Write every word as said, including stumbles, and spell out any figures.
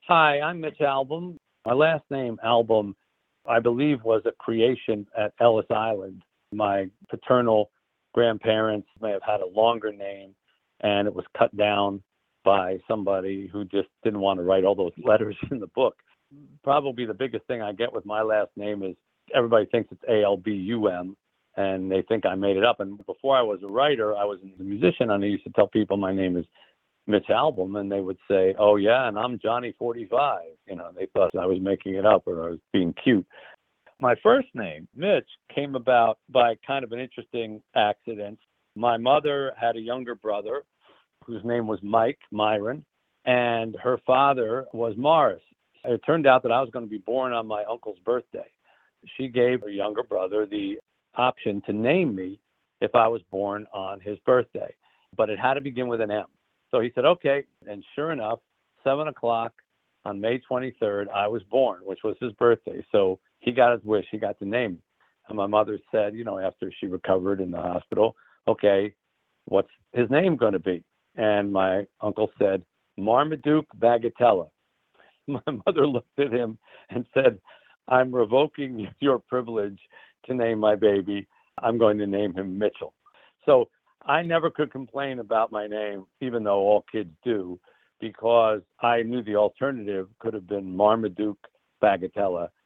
Hi, I'm Mitch Albom. My last name, Albom, I believe was a creation at Ellis Island. My paternal grandparents may have had a longer name, and it was cut down by somebody who just didn't want to write all those letters in the book. Probably the biggest thing I get with my last name is everybody thinks it's A L B U M, and they think I made it up. And before I was a writer, I was a musician, and I used to tell people my name is Mitch Albom, and they would say, "Oh yeah, and I'm Johnny forty-five." You know, they thought I was making it up or I was being cute. My first name, Mitch, came about by kind of an interesting accident. My mother had a younger brother whose name was Mike Myron, and her father was Morris. It turned out that I was going to be born on my uncle's birthday. She gave her younger brother the option to name me if I was born on his birthday, but it had to begin with an M. So he said, okay. And sure enough, seven o'clock on May twenty-third, I was born, which was his birthday. So he got his wish. He got to name me. And my mother said, you know, after she recovered in the hospital, okay, what's his name going to be? And my uncle said, Marmaduke Bagatella. My mother looked at him and said, I'm revoking your privilege to name my baby. I'm going to name him Mitchell. So I never could complain about my name, even though all kids do, because I knew the alternative could have been Marmaduke Bagatella,